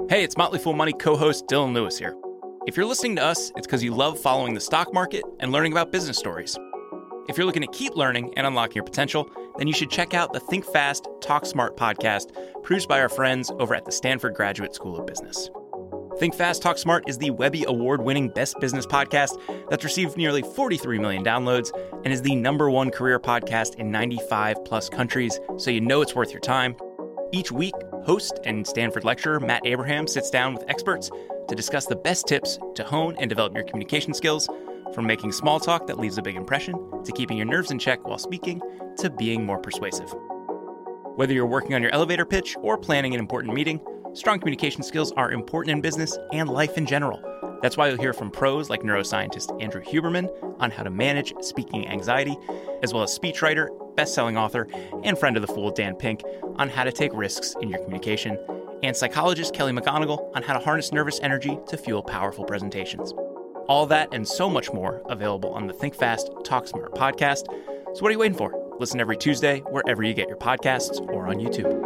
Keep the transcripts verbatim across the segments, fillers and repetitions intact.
Hey, it's Motley Fool Money co-host Dylan Lewis here. If you're listening to us, it's because you love following the stock market and learning about business stories. If you're looking to keep learning and unlocking your potential, then you should check out the Think Fast, Talk Smart podcast produced by our friends over at the Stanford Graduate School of Business. Think Fast, Talk Smart is the Webby Award-winning best business podcast that's received nearly forty-three million downloads and is the number one career podcast in ninety-five plus countries, so you know it's worth your time. Each week, host and Stanford lecturer Matt Abraham sits down with experts to discuss the best tips to hone and develop your communication skills, from making small talk that leaves a big impression, to keeping your nerves in check while speaking, to being more persuasive. Whether you're working on your elevator pitch or planning an important meeting, strong communication skills are important in business and life in general. That's why you'll hear from pros like neuroscientist Andrew Huberman on how to manage speaking anxiety, as well as speechwriter, best-selling author, and friend of the Fool Dan Pink on how to take risks in your communication, and psychologist Kelly McGonigal on how to harness nervous energy to fuel powerful presentations. All that and so much more available on the Think Fast, Talk Smart podcast. So what are you waiting for? Listen every Tuesday wherever you get your podcasts or on YouTube.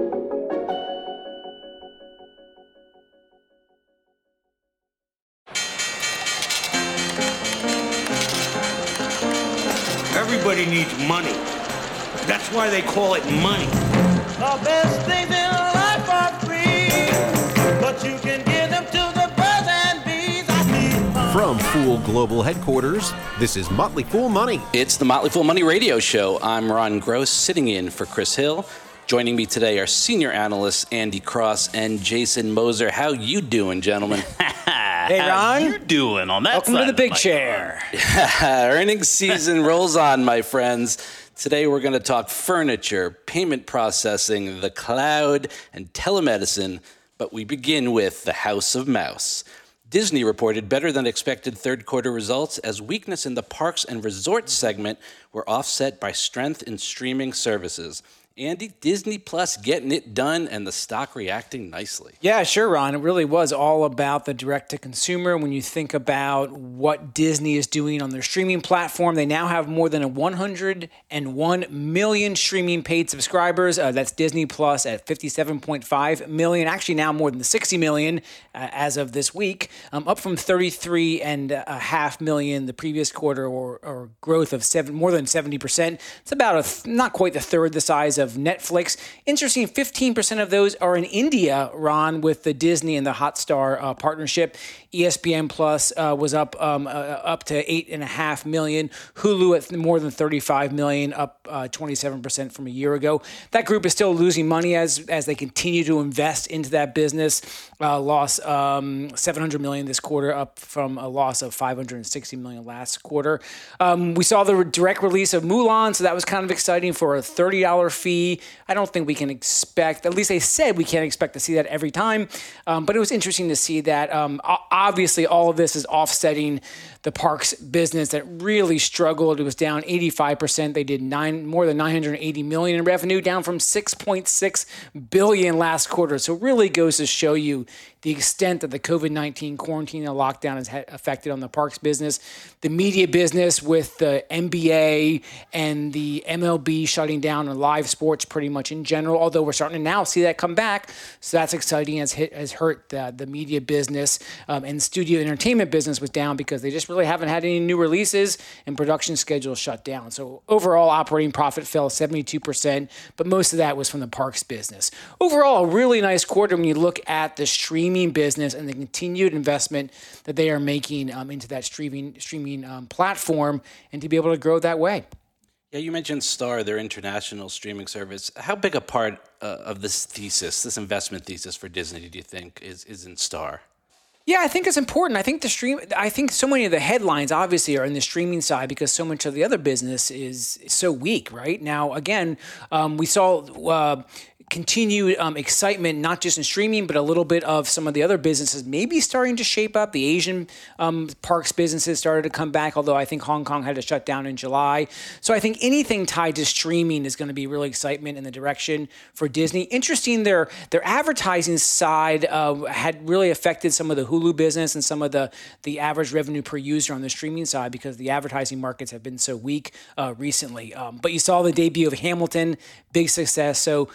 Everybody needs money. That's why they call it money. The best things in life are free, but you can give them to the birds and bees. From Fool Global Headquarters, this is Motley Fool Money. It's the Motley Fool Money radio show. I'm Ron Gross, sitting in for Chris Hill. Joining me today are senior analysts Andy Cross and Jason Moser. How you doing, gentlemen? Hey, Ron. How you doing on that Welcome side to the of big mic? chair. Earnings season rolls on, my friends. Today we're going to talk furniture, payment processing, the cloud, and telemedicine. But we begin with the House of Mouse. Disney reported better than expected third quarter results as weakness in the parks and resorts segment were offset by strength in streaming services. Andy, Disney Plus getting it done and the stock reacting nicely. Yeah, sure, Ron. It really was all about the direct-to-consumer. When you think about what Disney is doing on their streaming platform, they now have more than one hundred one million streaming paid subscribers. Uh, that's Disney Plus at fifty-seven point five million, actually now more than sixty million uh, as of this week, um, up from thirty-three and a half million the previous quarter, or, or growth of seven, more than seventy percent. It's about a th- not quite the third the size of of Netflix. Interesting, fifteen percent of those are in India, Ron, with the Disney and the Hotstar uh, partnership. E S P N Plus uh, was up um, uh, up to eight and a half million. Hulu at more than thirty-five million, up uh, twenty-seven percent from a year ago. That group is still losing money as as they continue to invest into that business. Uh, loss um, seven hundred million this quarter, up from a loss of five hundred sixty million last quarter. Um, we saw the direct release of Mulan, so that was kind of exciting for a thirty dollars fee. I don't think we can expect, at least they said we can't expect to see that every time, um, but it was interesting to see that. Um, obviously, all of this is offsetting the parks business that really struggled. It was down eighty-five percent. They did nine more than nine hundred eighty million in revenue, down from six point six billion last quarter. So it really goes to show you the extent that the covid nineteen quarantine and lockdown has had affected on the parks business. The media business with the N B A and the M L B shutting down and live sports pretty much in general, although we're starting to now see that come back. So that's exciting, has hit, has hurt the, the media business. Um, and studio entertainment business was down because they just really haven't had any new releases and production schedules shut down. So overall operating profit fell seventy-two percent, but most of that was from the parks business. Overall, a really nice quarter when you look at the streaming business and the continued investment that they are making um, into that streaming streaming um, platform, and to be able to grow that way. Yeah, you mentioned Star, their international streaming service. How big a part uh, of this thesis, this investment thesis for Disney, do you think is, is in Star? Yeah, I think it's important. I think the stream. I think so many of the headlines obviously are in the streaming side because so much of the other business is so weak. Right now, again, um, we saw. Uh, continued um, excitement, not just in streaming, but a little bit of some of the other businesses maybe starting to shape up. The Asian um, parks businesses started to come back, although I think Hong Kong had to shut down in July. So I think anything tied to streaming is going to be really excitement in the direction for Disney. Interesting, their their advertising side uh, had really affected some of the Hulu business and some of the, the average revenue per user on the streaming side because the advertising markets have been so weak uh, recently. Um, but you saw the debut of Hamilton, big success. So, so a lot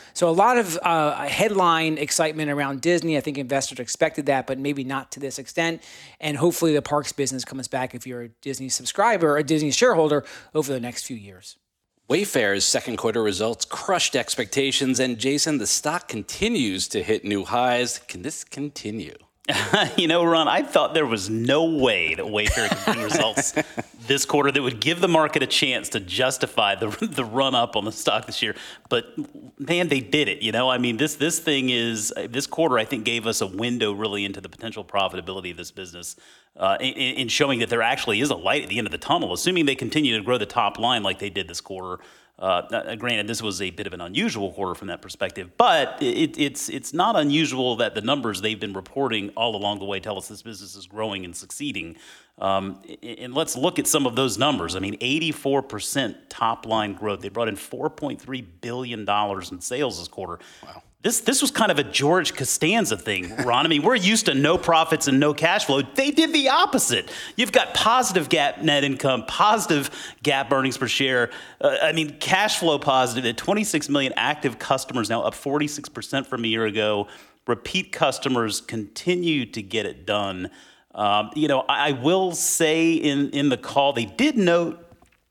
lot of uh, headline excitement around Disney. I think investors expected that, but maybe not to this extent. And hopefully the parks business comes back if you're a Disney subscriber or a Disney shareholder over the next few years. Wayfair's second quarter results crushed expectations, and Jason, the stock continues to hit new highs. Can this continue? You know, Ron, I thought there was no way that Wayfair could bring results this quarter that would give the market a chance to justify the the run up on the stock this year. But man, they did it. You know, I mean, this this thing is this quarter, I think, gave us a window really into the potential profitability of this business, uh, in, in showing that there actually is a light at the end of the tunnel, assuming they continue to grow the top line like they did this quarter. Uh, granted, this was a bit of an unusual quarter from that perspective, but it, it's it's not unusual that the numbers they've been reporting all along the way tell us this business is growing and succeeding. Um, and let's look at some of those numbers. I mean, eighty-four percent top line growth. They brought in four point three billion dollars in sales this quarter. Wow. This this was kind of a George Costanza thing, Ron. I mean, we're used to no profits and no cash flow. They did the opposite. You've got positive GAAP net income, positive GAAP earnings per share. Uh, I mean, cash flow positive at twenty-six million active customers, now up forty-six percent from a year ago. Repeat customers continue to get it done. Um, you know, I, I will say in, in the call, they did note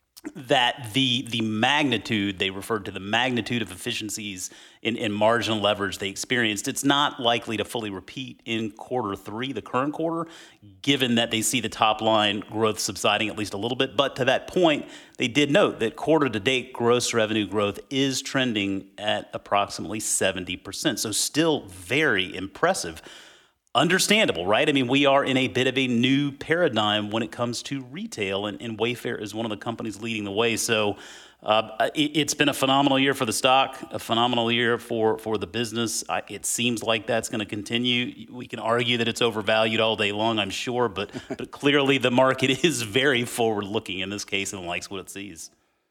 that the the magnitude, they referred to the magnitude of efficiencies in, in marginal leverage they experienced, it's not likely to fully repeat in quarter three, the current quarter, given that they see the top line growth subsiding at least a little bit. But to that point, they did note that quarter to date gross revenue growth is trending at approximately seventy percent. So still very impressive. Understandable, right? I mean, we are in a bit of a new paradigm when it comes to retail, and, and Wayfair is one of the companies leading the way. So uh, it, it's been a phenomenal year for the stock, a phenomenal year for, for the business. I, it seems like that's going to continue. We can argue that it's overvalued all day long, I'm sure, but, but clearly the market is very forward-looking in this case and likes what it sees.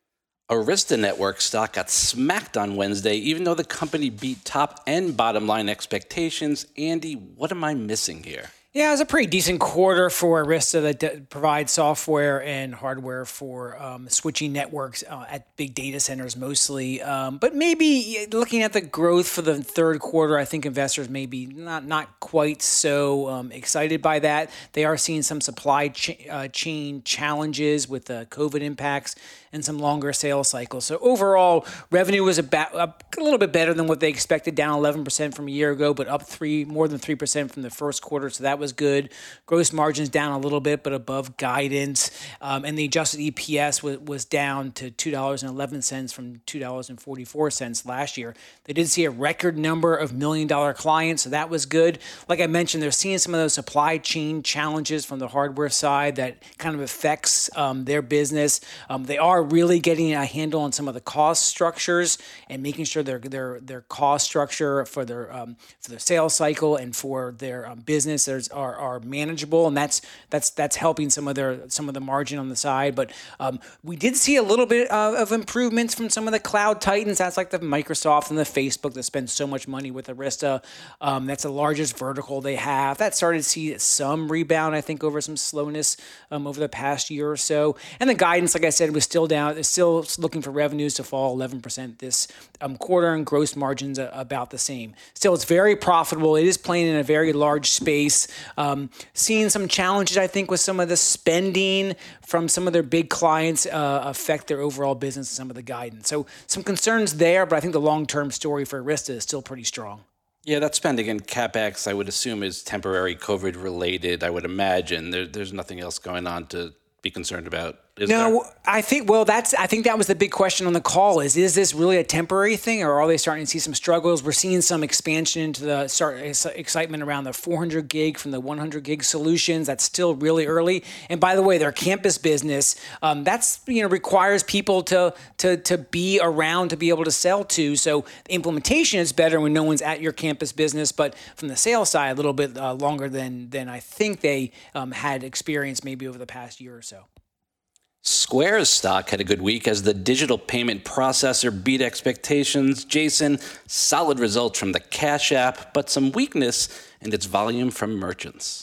Arista Network stock got smacked on Wednesday, even though the company beat top and bottom line expectations. Andy, what am I missing here? Yeah, it was a pretty decent quarter for Arista that d- provides software and hardware for um, switching networks uh, at big data centers mostly. Um, but maybe looking at the growth for the third quarter, I think investors may be not, not quite so um, excited by that. They are seeing some supply ch- uh, chain challenges with the COVID impacts and some longer sales cycles. So overall, revenue was about up a little bit better than what they expected, down eleven percent from a year ago, but up three more than three percent from the first quarter. So that was good. Gross margins down a little bit, but above guidance. Um, and the adjusted E P S was, was down to two dollars and eleven cents from two dollars and forty-four cents last year. They did see a record number of million dollar clients, so that was good. Like I mentioned, they're seeing some of those supply chain challenges from the hardware side that kind of affects um, their business. Um, they are really getting a handle on some of the cost structures and making sure their their their cost structure for their um, for their sales cycle and for their um, business there's, are are manageable, and that's that's that's helping some of their some of the margin on the side. But um, we did see a little bit of, of improvements from some of the cloud titans. That's like the Microsoft and the Facebook that spend so much money with Arista. Um, that's the largest vertical they have. That started to see some rebound, I think, over some slowness um, over the past year or so. And the guidance, like I said, was still down. They're still looking for revenues to fall eleven percent this um, quarter, and gross margins are about the same. Still, it's very profitable. It is playing in a very large space. Um, seeing some challenges, I think, with some of the spending from some of their big clients uh, affect their overall business and some of the guidance. So some concerns there, but I think the long-term story for Arista is still pretty strong. Yeah, that spending in CapEx, I would assume, is temporary COVID related. I would imagine there, there's nothing else going on to be concerned about. Is no, there? I think, well, that's, I think that was the big question on the call is, is this really a temporary thing, or are they starting to see some struggles? We're seeing some expansion into the start excitement around the four hundred gig from the one hundred gig solutions. That's still really early. And by the way, their campus business, um, that's, you know, requires people to, to, to be around to be able to sell to. So the implementation is better when no one's at your campus business, but from the sales side, a little bit uh, longer than, than I think they um, had experienced maybe over the past year or so. Square's stock had a good week as the digital payment processor beat expectations. Jason, solid results from the Cash App, but some weakness in its volume from merchants.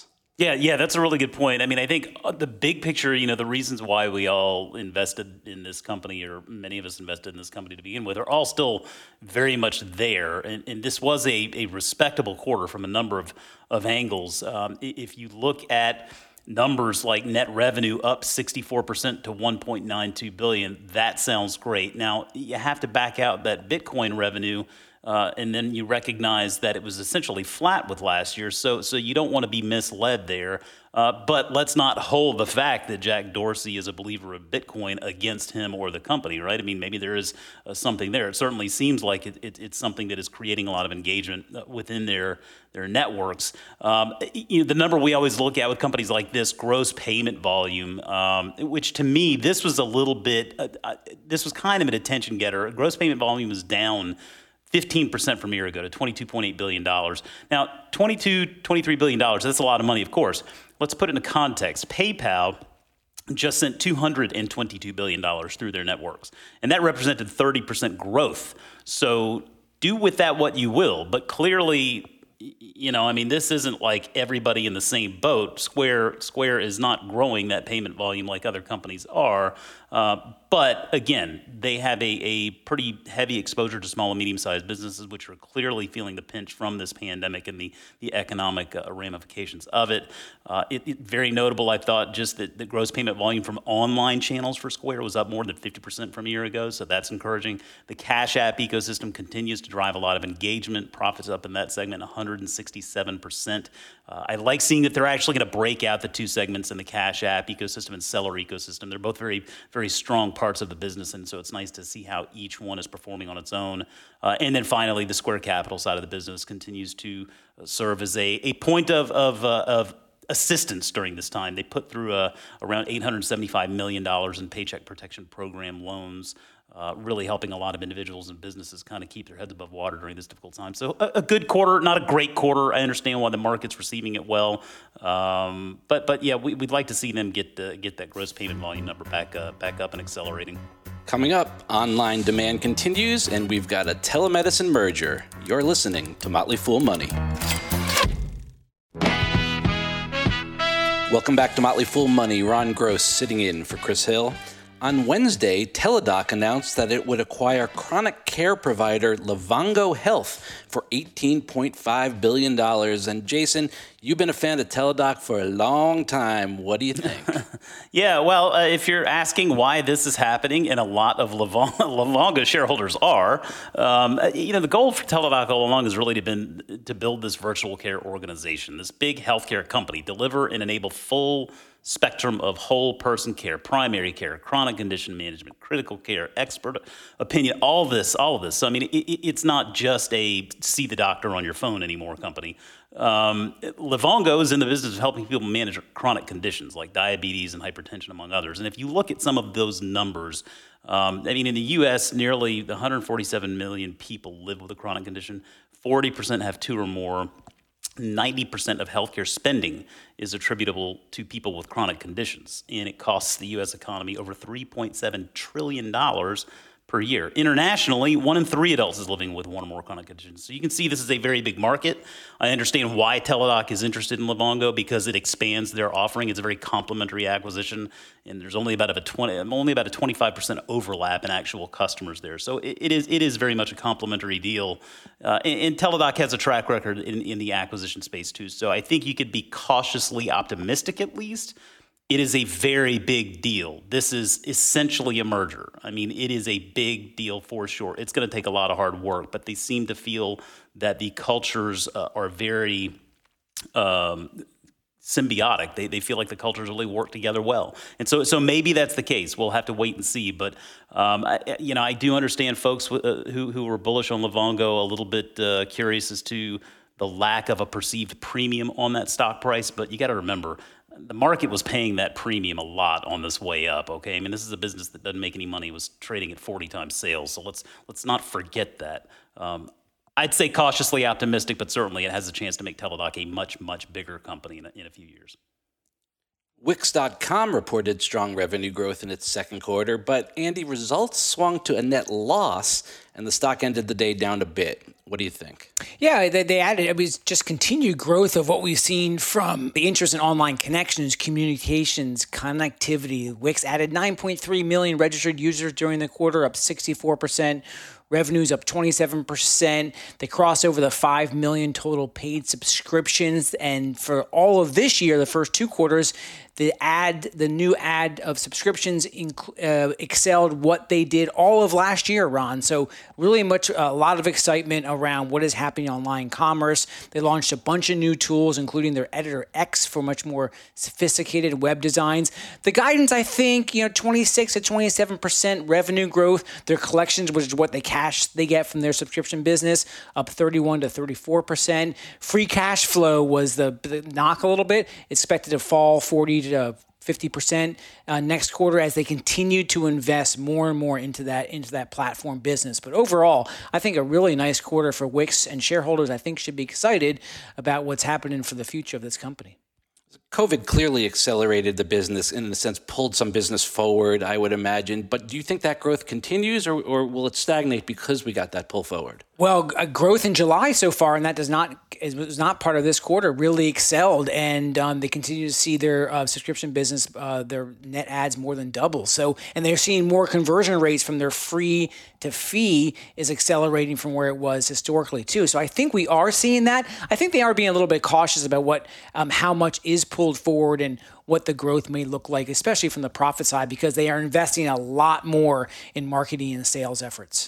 Yeah, yeah, that's a really good point. I mean, I think the big picture, you know, the reasons why we all invested in this company, or many of us invested in this company to begin with, are all still very much there. And, and this was a, a respectable quarter from a number of, of angles. Um, if you look at numbers like net revenue up sixty-four percent to one point nine two billion dollars, that sounds great. Now, you have to back out that Bitcoin revenue, Uh, and then you recognize that it was essentially flat with last year, so so you don't want to be misled there. Uh, but let's not hold the fact that Jack Dorsey is a believer of Bitcoin against him or the company, right? I mean, maybe there is uh, something there. It certainly seems like it, it, it's something that is creating a lot of engagement within their their networks. Um, you know, the number we always look at with companies like this, gross payment volume, um, which to me, this was a little bit, uh, uh, this was kind of an attention getter. Gross payment volume was down fifteen percent from a year ago to twenty-two point eight billion dollars. Now, twenty-two, twenty-three billion dollars, that's a lot of money, of course. Let's put it into context. PayPal just sent two hundred twenty-two billion dollars through their networks, and that represented thirty percent growth. So do with that what you will, but clearly, you know, I mean, this isn't like everybody in the same boat. Square Square is not growing that payment volume like other companies are. Uh, but again, they have a, a pretty heavy exposure to small and medium-sized businesses, which are clearly feeling the pinch from this pandemic and the, the economic uh, ramifications of it. Uh, it, it. Very notable, I thought, just that the gross payment volume from online channels for Square was up more than fifty percent from a year ago, so that's encouraging. The Cash App ecosystem continues to drive a lot of engagement. Profits up in that segment one hundred sixty-seven percent. Uh, I like seeing that they're actually going to break out the two segments in the Cash App ecosystem and seller ecosystem. They're both very, very strong parts of the business, and so it's nice to see how each one is performing on its own. Uh, and then finally, the Square Capital side of the business continues to serve as a, a point of, of, uh, of assistance during this time. They put through uh, around eight hundred seventy-five million dollars in Paycheck Protection Program loans, Uh, really helping a lot of individuals and businesses kind of keep their heads above water during this difficult time. So a, a good quarter, not a great quarter. I understand why the market's receiving it well, um, but but yeah, we, we'd like to see them get uh, get that gross payment volume number back uh, back up and accelerating. Coming up, online demand continues, and we've got a telemedicine merger. You're listening to Motley Fool Money. Welcome back to Motley Fool Money. Ron Gross sitting in for Chris Hill. On Wednesday, Teladoc announced that it would acquire chronic care provider Livongo Health for eighteen point five billion dollars. And Jason, you've been a fan of Teladoc for a long time. What do you think? Yeah, well, uh, if you're asking why this is happening, and a lot of Livongo, Livongo shareholders are, um, you know, the goal for Teladoc all along has really been to build this virtual care organization, this big healthcare company, deliver and enable full spectrum of whole person care, primary care, chronic condition management, critical care, expert opinion, all this, all of this. So, I mean, it, it's not just a see the doctor on your phone anymore company. Um, Livongo is in the business of helping people manage chronic conditions like diabetes and hypertension, among others. And if you look at some of those numbers, um, I mean, in the U S, nearly one hundred forty-seven million people live with a chronic condition. forty percent have two or more. ninety percent of healthcare spending is attributable to people with chronic conditions, and it costs the U S economy over three point seven trillion dollars per year. Internationally, one in three adults is living with one or more chronic conditions. So you can see this is a very big market. I understand why Teladoc is interested in Livongo, because it expands their offering. It's a very complementary acquisition, and there's only about a twenty, only about a twenty-five percent overlap in actual customers there. So it, it is it is very much a complementary deal. Uh, and, and Teladoc has a track record in, in the acquisition space too. So I think you could be cautiously optimistic at least. It is a very big deal. This is essentially a merger. I mean, it is a big deal for sure. It's going to take a lot of hard work, but they seem to feel that the cultures uh, are very um, symbiotic. They, they feel like the cultures really work together well. And so so maybe that's the case. We'll have to wait and see. But, um, I, you know, I do understand folks uh, who, who were bullish on Livongo, a little bit uh, curious as to the lack of a perceived premium on that stock price. But you got to remember, the market was paying that premium a lot on this way up, okay? I mean, this is a business that doesn't make any money. It was trading at forty times sales, so let's let's not forget that. Um, I'd say cautiously optimistic, but certainly it has a chance to make Teladoc a much, much bigger company in a, in a few years. Wix dot com reported strong revenue growth in its second quarter, but Andy, results swung to a net loss, and the stock ended the day down a bit. What do you think? Yeah, they, they added, it was just continued growth of what we've seen from the interest in online connections, communications, connectivity. Wix added nine point three million registered users during the quarter, up sixty-four percent. Revenues up twenty-seven percent. They crossed over the five million total paid subscriptions. And for all of this year, the first two quarters, the ad, the new ad of subscriptions inc- uh, excelled what they did all of last year, Ron. So really much, a lot of excitement around what is happening in online commerce. They launched a bunch of new tools, including their Editor X for much more sophisticated web designs. The guidance, I think, you know, twenty-six to twenty-seven percent revenue growth. Their collections, which is what they cash they get from their subscription business, up thirty-one to thirty-four percent. Free cash flow was the, the knock a little bit. Expected to fall forty to fifty percent uh, next quarter as they continue to invest more and more into that into that platform business. But overall, I think a really nice quarter for Wix, and shareholders, I think, should be excited about what's happening for the future of this company. COVID clearly accelerated the business, in a sense, pulled some business forward, I would imagine. But do you think that growth continues, or, or will it stagnate because we got that pull forward? Well, uh, growth in July so far, and that does not is was not part of this quarter, really excelled, and um, they continue to see their uh, subscription business, uh, their net adds more than double. So, and they're seeing more conversion rates from their free to fee is accelerating from where it was historically too. So I think we are seeing that. I think they are being a little bit cautious about what, um, how much is pulled forward and what the growth may look like, especially from the profit side, because they are investing a lot more in marketing and sales efforts.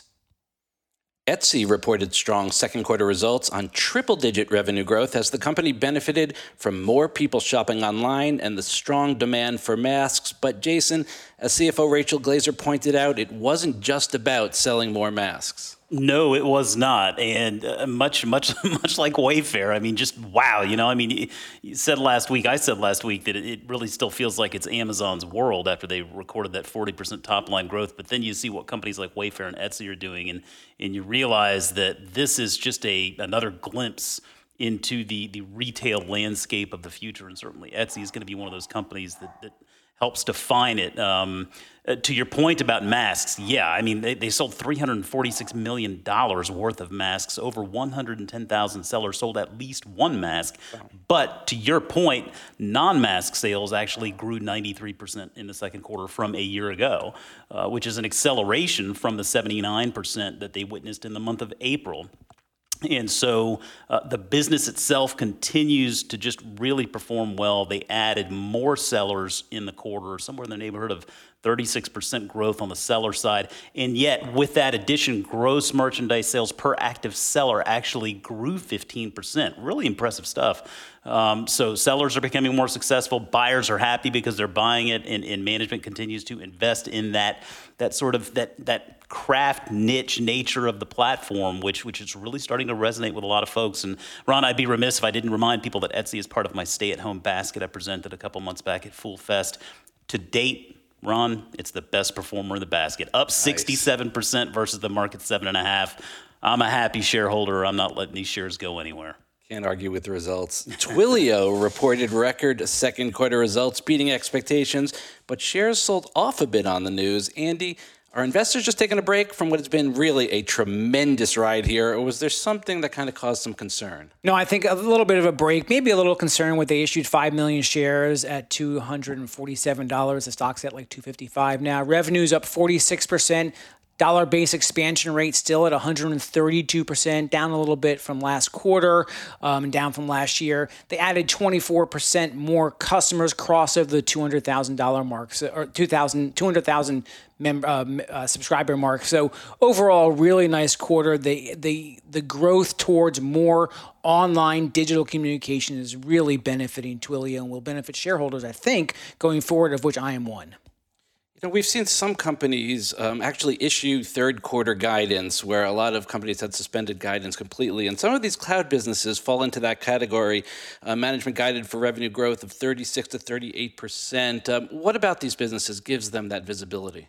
Etsy reported strong second quarter results on triple-digit revenue growth as the company benefited from more people shopping online and the strong demand for masks. But Jason, as C F O Rachel Glaser pointed out, it wasn't just about selling more masks. No, it was not, and uh, much, much, much like Wayfair. I mean, just wow. You know, I mean, you, you said last week, I said last week that it, it really still feels like it's Amazon's world after they recorded that forty percent top line growth. But then you see what companies like Wayfair and Etsy are doing, and and you realize that this is just a another glimpse into the the retail landscape of the future. And certainly, Etsy is going to be one of those companies that that helps define it. Um, uh, to your point about masks, yeah, I mean, they, they sold three hundred forty-six million dollars worth of masks. Over one hundred ten thousand sellers sold at least one mask. Wow. But to your point, non-mask sales actually grew ninety-three percent in the second quarter from a year ago, uh, which is an acceleration from the seventy-nine percent that they witnessed in the month of April. And so uh, the business itself continues to just really perform well. They added more sellers in the quarter, somewhere in the neighborhood of thirty-six percent growth on the seller side. And yet, with that addition, gross merchandise sales per active seller actually grew fifteen percent. Really impressive stuff. Um, so sellers are becoming more successful. Buyers are happy because they're buying it, and, and management continues to invest in that that sort of that that craft niche nature of the platform, which which is really starting to resonate with a lot of folks. And Ron, I'd be remiss if I didn't remind people that Etsy is part of my stay-at-home basket I presented a couple months back at Fool Fest. To date, Ron, it's the best performer in the basket, up sixty-seven percent versus the market seven and a half. I'm a happy shareholder. I'm not letting these shares go anywhere. Can't argue with the results. Twilio reported record second quarter results, beating expectations, but shares sold off a bit on the news. Andy, are investors just taking a break from what has been really a tremendous ride here, or was there something that kind of caused some concern? No, I think a little bit of a break, maybe a little concern with they issued five million shares at two hundred forty-seven dollars. The stock's at like two hundred fifty-five dollars now. Revenue's up forty-six percent. Dollar-based expansion rate still at one hundred thirty-two percent, down a little bit from last quarter, um, down from last year. They added twenty-four percent more customers, cross over the two hundred thousand dollars mark, so, or two hundred thousand member uh, uh, subscriber mark. So overall, really nice quarter. The the the growth towards more online digital communication is really benefiting Twilio and will benefit shareholders, I think, going forward, of which I am one. You know, we've seen some companies um, actually issue third quarter guidance where a lot of companies had suspended guidance completely. And some of these cloud businesses fall into that category. Uh, management guided for revenue growth of thirty-six to thirty-eight percent. Um, what about these businesses gives them that visibility?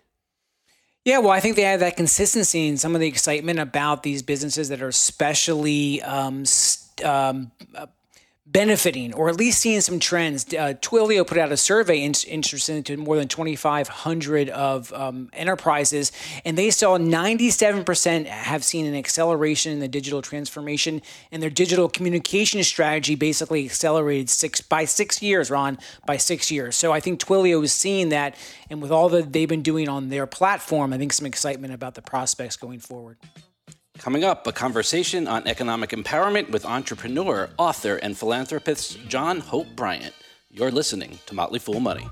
Yeah, well, I think they have that consistency and some of the excitement about these businesses that are especially um, st- um, uh, benefiting or at least seeing some trends. Uh, Twilio put out a survey in, interested into more than twenty-five hundred of um, enterprises, and they saw ninety-seven percent have seen an acceleration in the digital transformation, and their digital communication strategy basically accelerated six by six years, Ron, by six years. So I think Twilio is seeing that, and with all that they've been doing on their platform, I think some excitement about the prospects going forward. Coming up, a conversation on economic empowerment with entrepreneur, author, and philanthropist John Hope Bryant. You're listening to Motley Fool Money.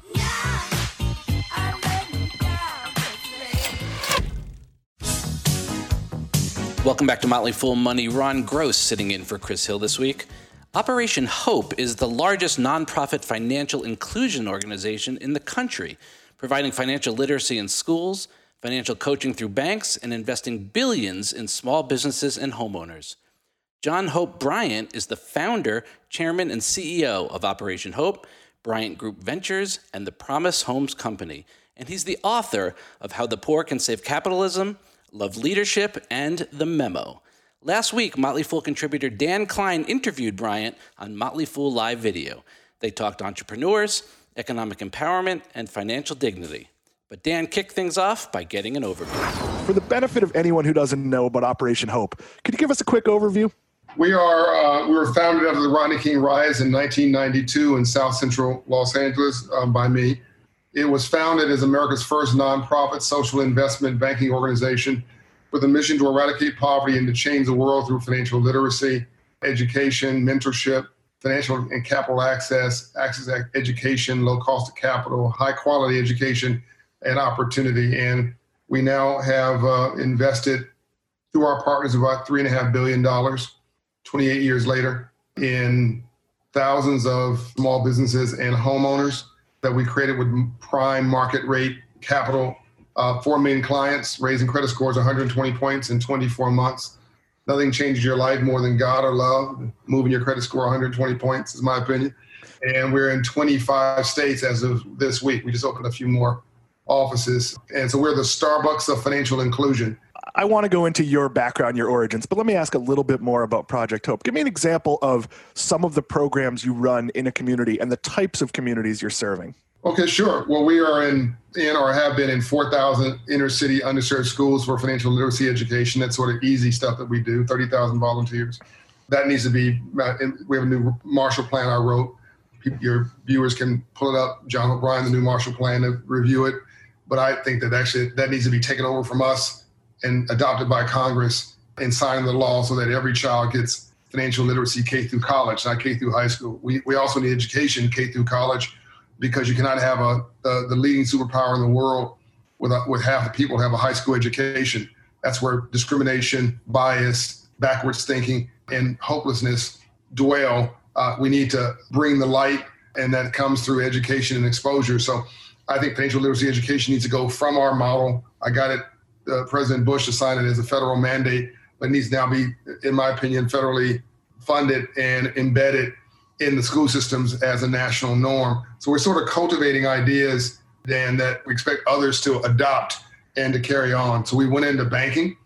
Welcome back to Motley Fool Money. Ron Gross sitting in for Chris Hill this week. Operation Hope is the largest nonprofit financial inclusion organization in the country, providing financial literacy in schools, financial coaching through banks, and investing billions in small businesses and homeowners. John Hope Bryant is the founder, chairman, and C E O of Operation Hope, Bryant Group Ventures, and the Promise Homes Company. And he's the author of How the Poor Can Save Capitalism, Love Leadership, and The Memo. Last week, Motley Fool contributor Dan Klein interviewed Bryant on Motley Fool Live Video. They talked entrepreneurs, economic empowerment, and financial dignity. But Dan kicked things off by getting an overview. For the benefit of anyone who doesn't know about Operation Hope, could you give us a quick overview? We are uh, we were founded after the Rodney King riots in nineteen ninety-two in South Central Los Angeles um, by me. It was founded as America's first nonprofit social investment banking organization with a mission to eradicate poverty and to change the world through financial literacy, education, mentorship, financial and capital access, access to education, low cost of capital, high quality education, and opportunity. And we now have uh, invested through our partners about three and a half billion dollars, twenty-eight years later, in thousands of small businesses and homeowners that we created with prime market rate capital, uh, four million clients, raising credit scores one hundred twenty points in twenty-four months. Nothing changes your life more than God or love. Moving your credit score one hundred twenty points is my opinion. And we're in twenty-five states as of this week. We just opened a few more offices. And so we're the Starbucks of financial inclusion. I want to go into your background, your origins, but let me ask a little bit more about Project Hope. Give me an example of some of the programs you run in a community and the types of communities you're serving. Okay, sure. Well, we are in, in or have been in four thousand inner city underserved schools for financial literacy education. That's sort of easy stuff that we do, thirty thousand volunteers. That needs to be, we have a new Marshall Plan I wrote. Your viewers can pull it up, John O'Brien, the new Marshall Plan, to review it. But I think that actually that needs to be taken over from us and adopted by Congress and signed into law so that every child gets financial literacy K through college, not K through high school. We we also need education K through college, because you cannot have a the, the leading superpower in the world with a, with half the people have a high school education. That's where discrimination, bias, backwards thinking, and hopelessness dwell. Uh, we need to bring the light, and that comes through education and exposure. So I think financial literacy education needs to go from our model. I got it, uh, President Bush assigned it as a federal mandate, but it needs to now be, in my opinion, federally funded and embedded in the school systems as a national norm. So we're sort of cultivating ideas, Dan, that we expect others to adopt and to carry on. So we went into banking,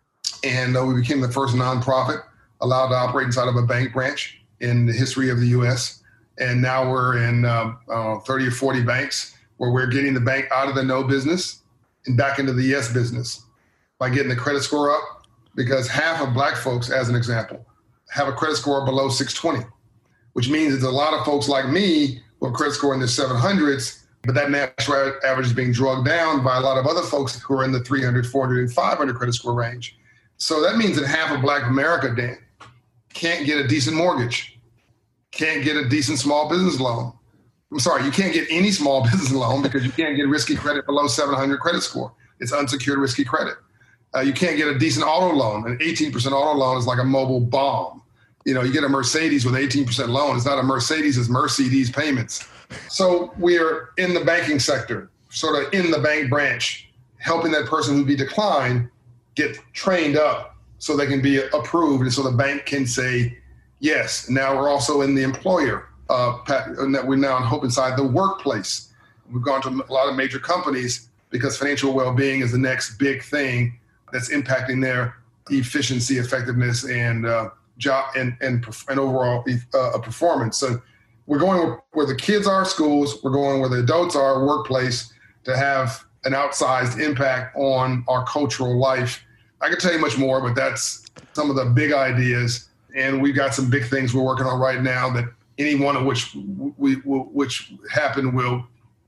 and uh, we became the first nonprofit allowed to operate inside of a bank branch in the history of the U S. And now we're in uh, uh, thirty or forty banks, where we're getting the bank out of the no business and back into the yes business by getting the credit score up, because half of black folks, as an example, have a credit score below six twenty, which means there's a lot of folks like me with a credit score in the seven hundreds, but that national average is being dragged down by a lot of other folks who are in the three hundred, four hundred, and five hundred credit score range. So that means that half of black America, Dan, can't get a decent mortgage, can't get a decent small business loan. I'm sorry, you can't get any small business loan because you can't get risky credit below seven hundred credit score. It's unsecured risky credit. Uh, you can't get a decent auto loan. An eighteen percent auto loan is like a mobile bomb. You know, you get a Mercedes with eighteen percent loan. It's not a Mercedes, it's Mercedes payments. So we're in the banking sector, sort of in the bank branch, helping that person who be declined get trained up so they can be approved, and so the bank can say yes. Now we're also in the employer. Uh, we're now in Hope inside the workplace. We've gone to a lot of major companies because financial well-being is the next big thing that's impacting their efficiency, effectiveness, and uh, job and and, and overall uh, performance. So we're going where the kids are, schools. We're going where the adults are, workplace, to have an outsized impact on our cultural life. I could tell you much more, but that's some of the big ideas. And we've got some big things we're working on right now that any one of which we which happen will,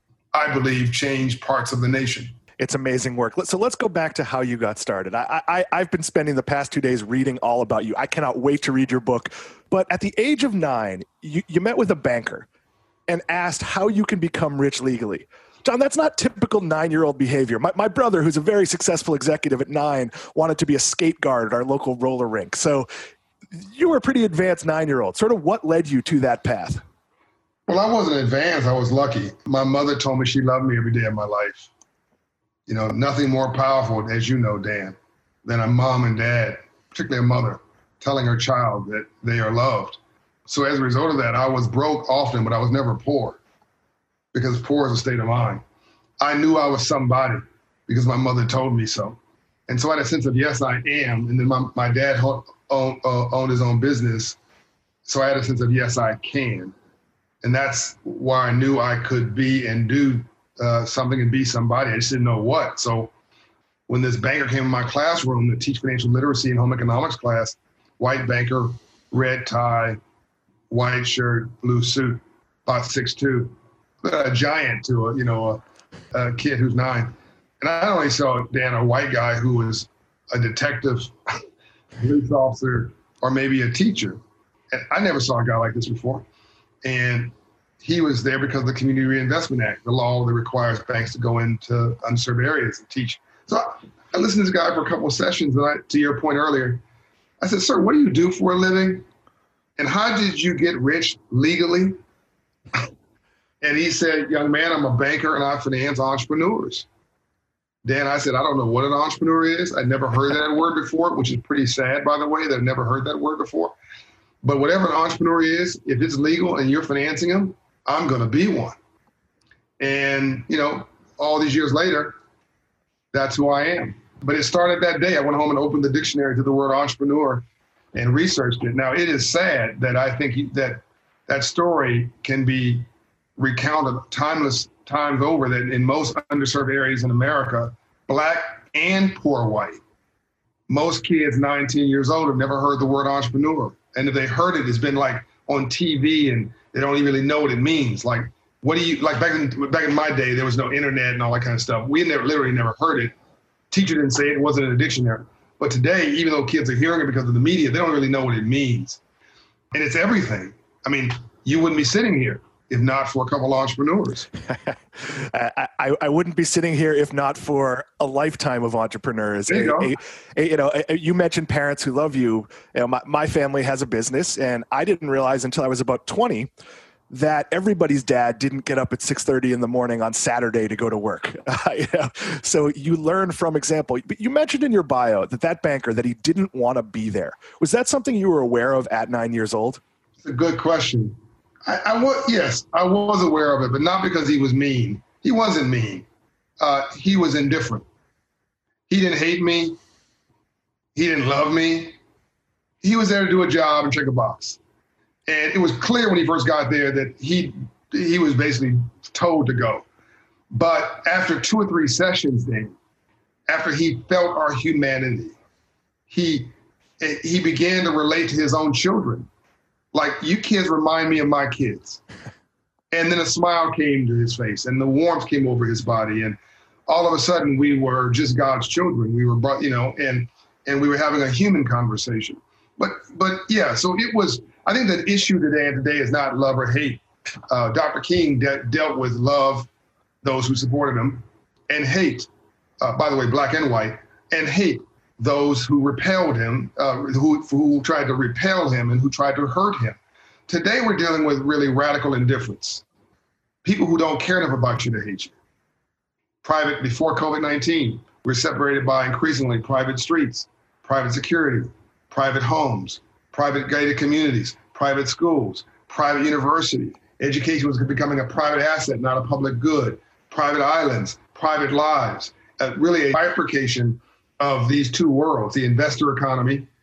I believe, change parts of the nation. It's amazing work. So let's go back to how you got started. I, I, I've been spending the past two days reading all about you. I cannot wait to read your book. But at the age of nine, you, you met with a banker and asked how you can become rich legally. John, that's not typical nine-year-old behavior. My, my brother, who's a very successful executive at nine, wanted to be a skate guard at our local roller rink. So you were a pretty advanced nine-year-old. Sort of what led you to that path? Well, I wasn't advanced. I was lucky. My mother told me she loved me every day of my life. You know, nothing more powerful, as you know, Dan, than a mom and dad, particularly a mother, telling her child that they are loved. So as a result of that, I was broke often, but I was never poor, because poor is a state of mind. I knew I was somebody because my mother told me so. And so I had a sense of, yes, I am. And then my, my dad owned, uh, owned his own business. So I had a sense of, yes, I can. And that's why I knew I could be and do uh, something and be somebody. I just didn't know what. So when this banker came in my classroom to teach financial literacy and home economics class, white banker, red tie, white shirt, blue suit, about six two, a giant to a, you know, a, a kid who's nine. And I only saw, Dan, a white guy who was a detective, police officer, or maybe a teacher. And I never saw a guy like this before. And he was there because of the Community Reinvestment Act, the law that requires banks to go into unserved areas and teach. So I, I listened to this guy for a couple of sessions, and I, to your point earlier, I said, sir, what do you do for a living? And how did you get rich legally? And he said, young man, I'm a banker and I finance entrepreneurs. Dan, I said, I don't know what an entrepreneur is. I'd never heard that word before, which is pretty sad, by the way, that I've never heard that word before. But whatever an entrepreneur is, if it's legal and you're financing them, I'm going to be one. And, you know, all these years later, that's who I am. But it started that day. I went home and opened the dictionary to the word entrepreneur and researched it. Now, it is sad that I think that that story can be recounted timeless times over, that in most underserved areas in America, black and poor white, most kids nineteen years old have never heard the word entrepreneur. And if they heard it, it's been like on T V and they don't even really know what it means. Like, what do you, like back in back in my day, there was no internet and all that kind of stuff. We never, literally never heard it. Teacher didn't say it, it wasn't in a dictionary. But today, even though kids are hearing it because of the media, they don't really know what it means. And it's everything. I mean, you wouldn't be sitting here if not for a couple of entrepreneurs. I, I, I wouldn't be sitting here if not for a lifetime of entrepreneurs. There you a, go. a, a, you know, a, you mentioned parents who love you. You know, my, my family has a business, and I didn't realize until I was about twenty that everybody's dad didn't get up at six thirty in the morning on Saturday to go to work. Uh, you know? So you learn from example. But you mentioned in your bio that that banker, that he didn't want to be there. Was that something you were aware of at nine years old? It's a good question. I, I was, yes, I was aware of it, but not because he was mean. He wasn't mean. Uh, he was indifferent. He didn't hate me. He didn't love me. He was there to do a job and check a box. And it was clear when he first got there that he he was basically told to go. But after two or three sessions then, after he felt our humanity, he he began to relate to his own children. Like, you kids remind me of my kids. And then a smile came to his face and the warmth came over his body. And all of a sudden we were just God's children. We were, brought, you know, and and we were having a human conversation. But but yeah, so it was, I think the issue today and today is not love or hate. Uh, Doctor King de- dealt with love, those who supported him, and hate, uh, by the way, black and white, and hate those who repelled him, uh, who, who tried to repel him and who tried to hurt him. Today, we're dealing with really radical indifference. People who don't care enough about you to hate you. Private, before COVID nineteen, we're separated by increasingly private streets, private security, private homes, private gated communities, private schools, private university. Education was becoming a private asset, not a public good. Private islands, private lives, uh, really a bifurcation of these two worlds, the investor economy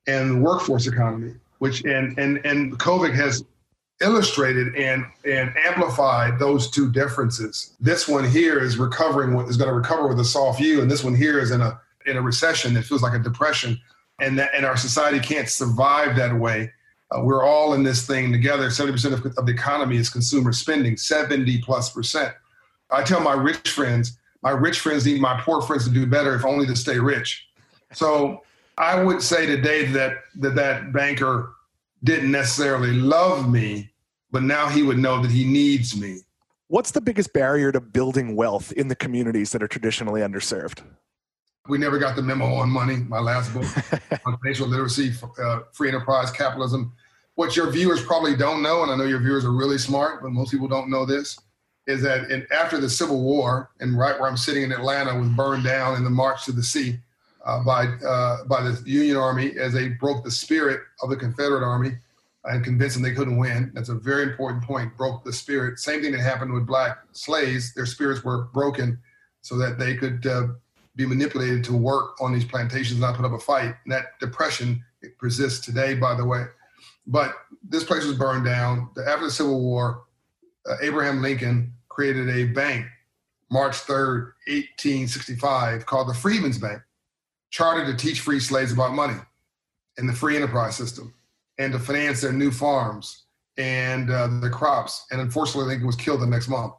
and workforce economy, which and and and COVID has illustrated and and amplified those two differences. This one here is recovering, is going to recover with a soft U, and this one here is in a in a recession that feels like a depression, and that and our society can't survive that way. Uh, we're all in this thing together. seventy percent of, of the economy is consumer spending, seventy plus percent. I tell my rich friends, my rich friends need my poor friends to do better, if only to stay rich. So I would say today that that, that banker didn't necessarily love me, but now he would know that he needs me. What's the biggest barrier to building wealth in the communities that are traditionally underserved? We never got the memo on money, my last book, on financial literacy, uh, free enterprise, capitalism. What your viewers probably don't know, and I know your viewers are really smart, but most people don't know this, is that in, after the Civil War, and right where I'm sitting in Atlanta was burned down in the March to the Sea uh, by, uh, by the Union Army as they broke the spirit of the Confederate Army and convinced them they couldn't win. That's a very important point, broke the spirit. Same thing that happened with black slaves. Their spirits were broken so that they could uh, be manipulated to work on these plantations, not put up a fight. And that depression, it persists today, by the way. But this place was burned down. After the Civil War, uh, Abraham Lincoln created a bank, March third, eighteen sixty-five, called the Freedmen's Bank, chartered to teach free slaves about money and the free enterprise system, and to finance their new farms and uh, the crops. And unfortunately, Lincoln was killed the next month.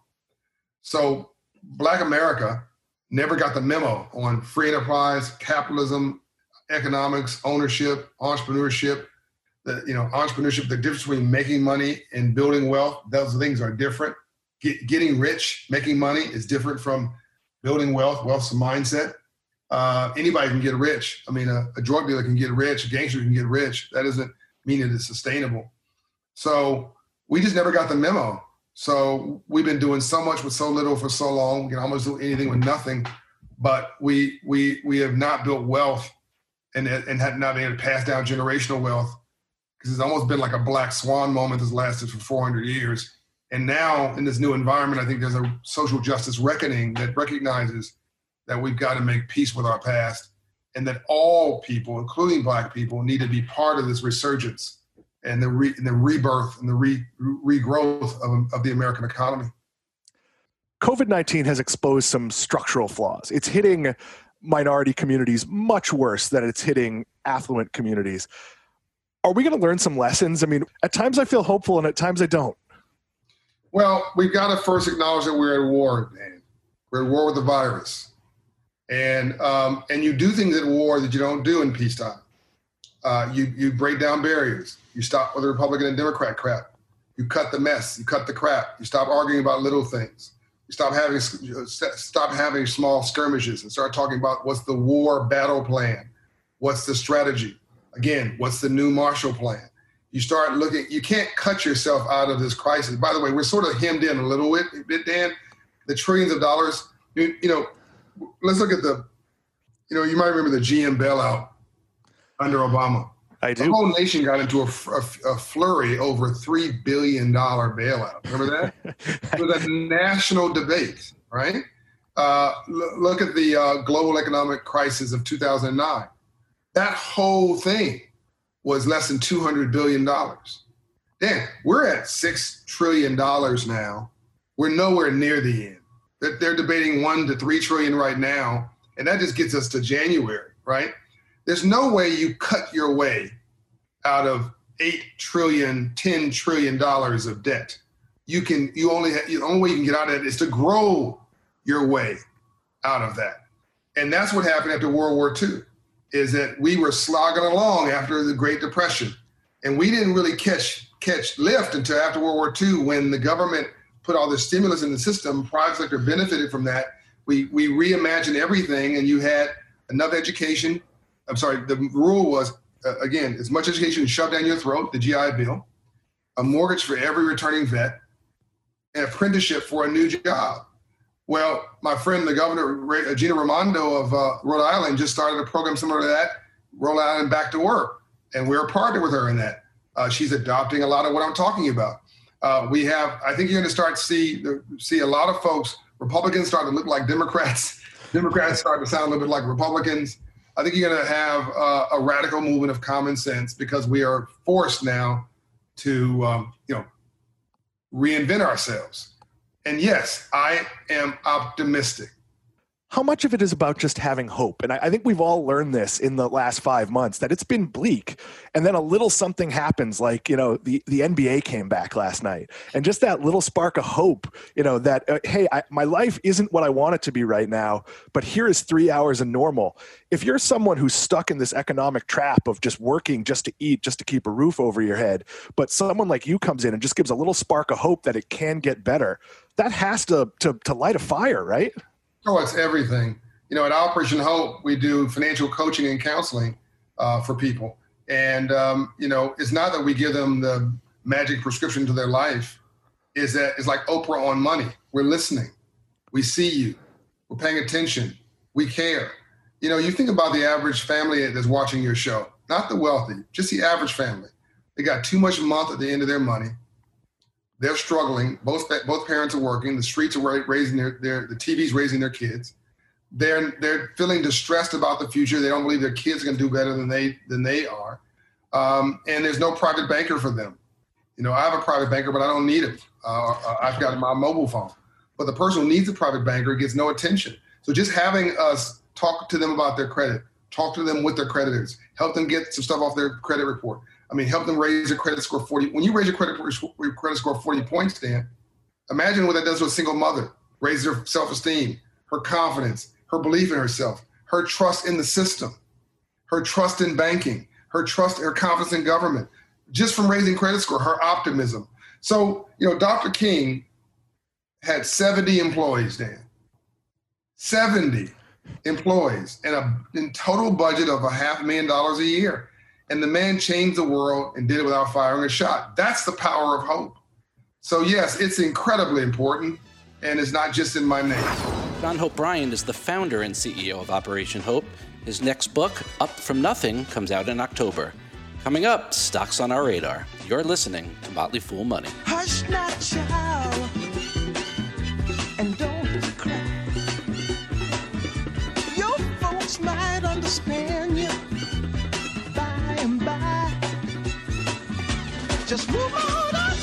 So Black America never got the memo on free enterprise, capitalism, economics, ownership, entrepreneurship. The, you know, entrepreneurship, the difference between making money and building wealth, those things are different. Get, getting rich, making money is different from building wealth. Wealth's a mindset. Uh, anybody can get rich. I mean, a, a drug dealer can get rich, a gangster can get rich. That doesn't mean it is sustainable. So we just never got the memo. So we've been doing so much with so little for so long. We can almost do anything with nothing, but we we we have not built wealth and and had not been able to pass down generational wealth, because it's almost been like a black swan moment that's lasted for four hundred years. And now in this new environment, I think there's a social justice reckoning that recognizes that we've got to make peace with our past, and that all people, including Black people, need to be part of this resurgence and the re, and the rebirth and the re, regrowth of, of the American economy. COVID nineteen has exposed some structural flaws. It's hitting minority communities much worse than it's hitting affluent communities. Are we going to learn some lessons? I mean, at times I feel hopeful and at times I don't. Well, we've got to first acknowledge that we're at war, Dan. We're at war with the virus. And um, and you do things at war that you don't do in peacetime. Uh, you, you break down barriers. You stop with the Republican and Democrat crap. You cut the mess. You cut the crap. You stop arguing about little things. You stop having stop having small skirmishes and start talking about what's the war battle plan, what's the strategy. Again, what's the new Marshall Plan? You start looking. You can't cut yourself out of this crisis. By the way, we're sort of hemmed in a little bit, bit Dan. The trillions of dollars. You, you know, let's look at the. You know, you might remember the G M bailout under Obama. I do. The whole nation got into a, a, a flurry over three billion dollars bailout. Remember that? It was a national debate, right? Uh, l- look at the uh, global economic crisis of two thousand nine. That whole thing was less than two hundred billion dollars. Dan, we're at six trillion dollars now. We're nowhere near the end. They're, they're debating one to three trillion right now, and that just gets us to January, right? There's no way you cut your way out of eight trillion, ten trillion dollars of debt. You can, you only, have, the only way you can get out of it is to grow your way out of that. And that's what happened after World War Two, is that we were slogging along after the Great Depression. And we didn't really catch, catch lift until after World War Two, when the government put all the stimulus in the system, private sector benefited from that. We, we reimagined everything, and you had enough education. I'm sorry, the rule was, uh, again, as much education shoved down your throat, the G I Bill, a mortgage for every returning vet, an apprenticeship for a new job. Well, my friend, the governor, Gina Raimondo of uh, Rhode Island, just started a program similar to that, Rhode Island Back to Work. And we're a partner with her in that. Uh, she's adopting a lot of what I'm talking about. Uh, we have, I think you're going to start to see, see a lot of folks, Republicans start to look like Democrats. Democrats start to sound a little bit like Republicans. I think you're going to have uh, a radical movement of common sense because we are forced now to, um, you know, reinvent ourselves. And yes, I am optimistic. How much of it is about just having hope? And I, I think we've all learned this in the last five months, that it's been bleak. And then a little something happens, like, you know, the, the N B A came back last night. And just that little spark of hope, you know, that, uh, hey, I, my life isn't what I want it to be right now, but here is three hours of normal. If you're someone who's stuck in this economic trap of just working just to eat, just to keep a roof over your head, but someone like you comes in and just gives a little spark of hope that it can get better, that has to to, to light a fire, right? Oh, it's everything. You know, at Operation Hope, we do financial coaching and counseling uh, for people. And, um, you know, it's not that we give them the magic prescription to their life. Is that it's like Oprah on money. We're listening. We see you. We're paying attention. We care. You know, you think about the average family that's watching your show, not the wealthy, just the average family. They got too much a month at the end of their money. They're struggling. Both both parents are working. The streets are raising their, their the T V's raising their kids. They're they're feeling distressed about the future. They don't believe their kids are going to do better than they than they are. Um, and there's no private banker for them. You know, I have a private banker, but I don't need him. Uh, I've got my mobile phone. But the person who needs a private banker gets no attention. So just having us talk to them about their credit, talk to them with their creditors, help them get some stuff off their credit report. I mean, help them raise their credit score forty. When you raise your credit, your credit score forty points, Dan, imagine what that does to a single mother. Raises her self-esteem, her confidence, her belief in herself, her trust in the system, her trust in banking, her trust, her confidence in government, just from raising credit score, her optimism. So, you know, Doctor King had seventy employees, Dan. seventy employees and a in total budget of a half a million dollars a year. And the man changed the world and did it without firing a shot. That's the power of hope. So yes, it's incredibly important, and it's not just in my name. John Hope Bryant is the founder and C E O of Operation Hope. His next book, Up From Nothing, comes out in October. Coming up, stocks on our radar. You're listening to Motley Fool Money. Hush not, child, and don't cry. Your folks might understand you by and by. Just move on up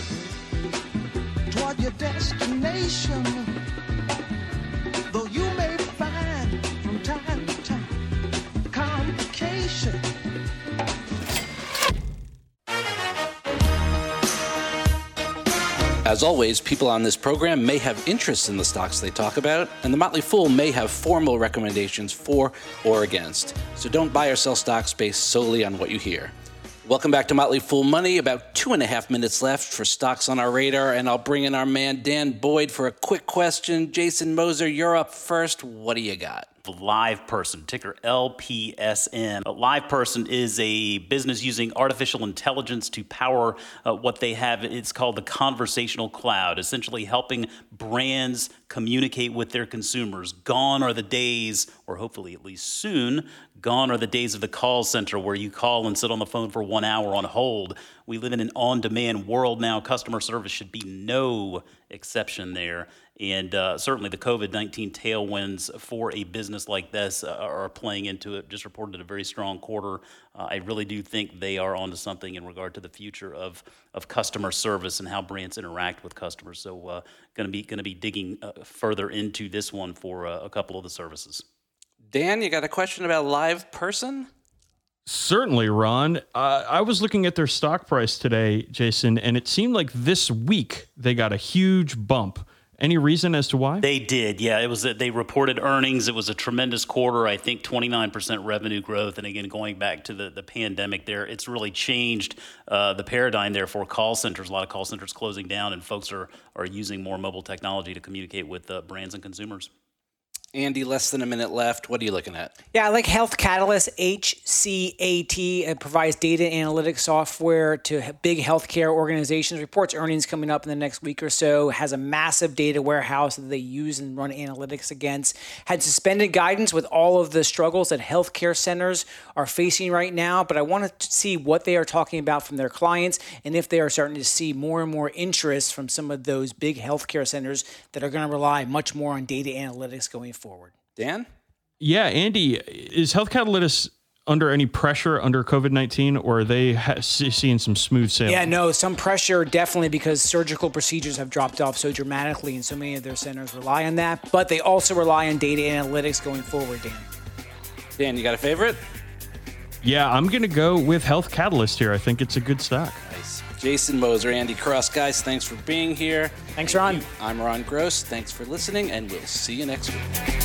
toward your destination. Though you may find from time to time complication. As always, people on this program may have interests in the stocks they talk about, and the Motley Fool may have formal recommendations for or against. So don't buy or sell stocks based solely on what you hear. Welcome back to Motley Fool Money. About two and a half minutes left for stocks on our radar, and I'll bring in our man Dan Boyd for a quick question. Jason Moser, you're up first. What do you got? LivePerson, ticker L P S N. LivePerson is a business using artificial intelligence to power uh, what they have. It's called the Conversational Cloud, essentially helping brands communicate with their consumers. Gone are the days, or hopefully at least soon, gone are the days of the call center where you call and sit on the phone for one hour on hold. We live in an on-demand world now. Customer service should be no exception there. And uh, certainly the COVID nineteen tailwinds for a business like this uh, are playing into it. Just reported a very strong quarter. Uh, I really do think they are onto something in regard to the future of, of customer service and how brands interact with customers. So uh, going to be going to be digging uh, further into this one for uh, a couple of the services. Dan, you got a question about LivePerson? Certainly, Ron. Uh, I was looking at their stock price today, Jason, and it seemed like this week they got a huge bump. Any reason as to why? They did, yeah. It was a, they reported earnings. It was a tremendous quarter. I think twenty-nine percent revenue growth. And again, going back to the, the pandemic there, it's really changed uh, the paradigm there for call centers. A lot of call centers closing down, and folks are are using more mobile technology to communicate with uh, brands and consumers. Andy, less than a minute left. What are you looking at? Yeah, I like Health Catalyst, H C A T. It provides data analytics software to big healthcare organizations. Reports earnings coming up in the next week or so. Has a massive data warehouse that they use and run analytics against. Had suspended guidance with all of the struggles that healthcare centers are facing right now. But I want to see what they are talking about from their clients and if they are starting to see more and more interest from some of those big healthcare centers that are going to rely much more on data analytics going forward. Dan? Yeah, Andy, is Health Catalyst under any pressure under COVID nineteen, or are they ha- seeing some smooth sailing? Yeah, no, some pressure definitely because surgical procedures have dropped off so dramatically and so many of their centers rely on that. But they also rely on data analytics going forward, Dan. Dan, you got a favorite? Yeah, I'm going to go with Health Catalyst here. I think it's a good stock. Nice. Jason Moser, Andy Cross. Guys, thanks for being here. Thanks, Ron. I'm Ron Gross. Thanks for listening, and we'll see you next week.